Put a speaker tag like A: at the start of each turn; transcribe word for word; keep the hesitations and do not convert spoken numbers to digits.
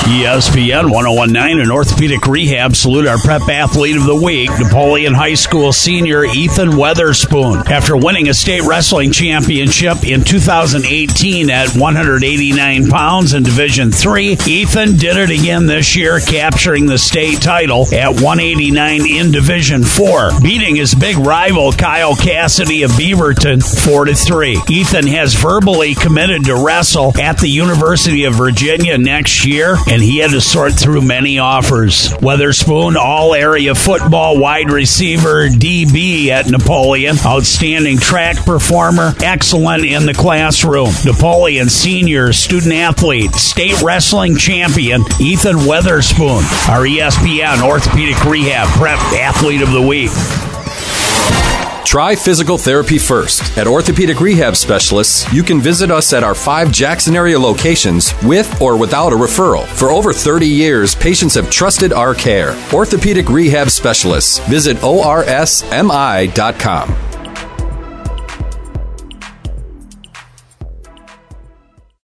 A: E S P N one oh one point nine and Orthopedic Rehab salute our prep athlete of the week, Napoleon High School senior Ethan Weatherspoon. After winning a state wrestling championship in two thousand eighteen at one hundred eighty-nine pounds in Division three, Ethan did it again this year, capturing the state title at one eighty-nine in Division four, beating his big rival Kyle Cassidy of Beaverton four to three. Ethan has verbally committed to wrestle at the University of Virginia next year, and he had to sort through many offers. Weatherspoon, all-area football wide receiver, D B at Napoleon, outstanding track performer, excellent in the classroom. Napoleon senior student-athlete, state wrestling champion, Ethan Weatherspoon, our E S P N Orthopedic Rehab Prep Athlete of the Week.
B: Try physical therapy first. At Orthopedic Rehab Specialists, you can visit us at our five Jackson area locations with or without a referral. For over thirty years, patients have trusted our care. Orthopedic Rehab Specialists. Visit O R S M I dot com.